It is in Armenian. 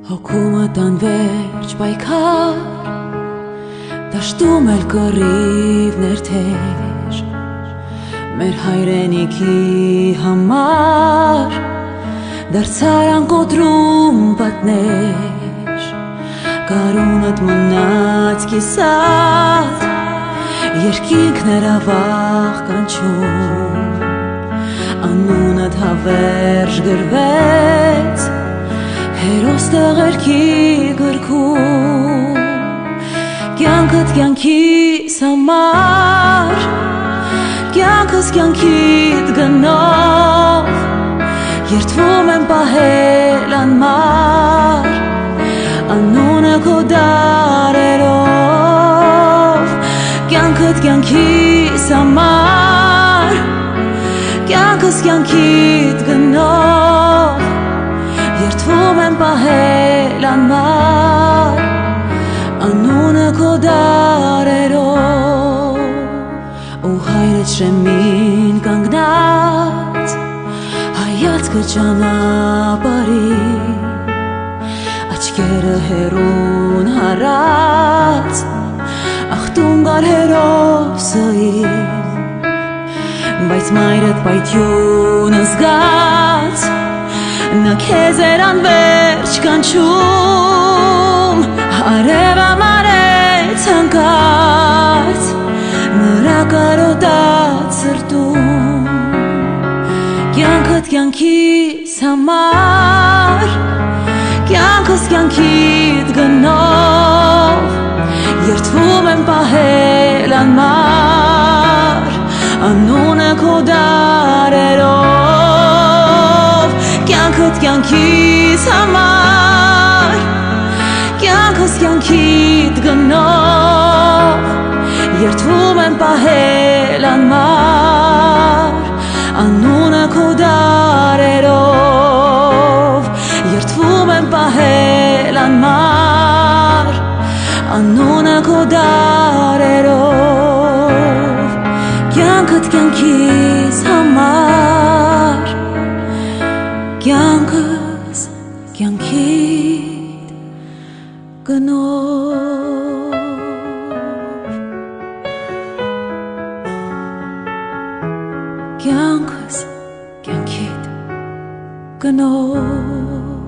Հոգումդ անվերջ պայքար, դաշտում էլ կռիվներ թեր, մեր հայրենիքի համար դարձար անկոտրում պատներ, գարունդ մնաց կիսատ, երկինքներ ավաղ կանչում, անունդ հավերժ գրվեց, հերոս տղերքի գրքում, կյանքդ կյանքիս համար, կյանքս կյանքիդ գնով, երդվում եմ պահել անմար, անունը քո դարերով, կյանքդ կյանքիս համար, կյանքս կյանքիդ գնով, երդվում եմ պահել անմար, անունը քո դարերով, ու հայրդ շեմին կանգնած, հայացքը ճանապարհի, աչքերը հեռուն հարած, ախտում գար հերոսին, բայց մայրդ պայթյուն զգաց, նա քեզ էր անվերջ կանչում, արևը մարեց հանկարծ, նրա կարոտած սրտում, կյանքդ կյանքիս համար, կյանքս կյանքիդ գնով, երդվում եմ պահել անմար, անունը քո դարերով, կյանքդ կյանքիս համար, կյանքս կյանքիդ գնով, երդվում եմ պահել անմար, անունը քո դարերով, երդվում եմ պահել անմար, անունը քո դարերով, կյանքդ կյանքիս համար, կյանքս կյանքիդ գնով, կյանքս կյանքիդ գնով։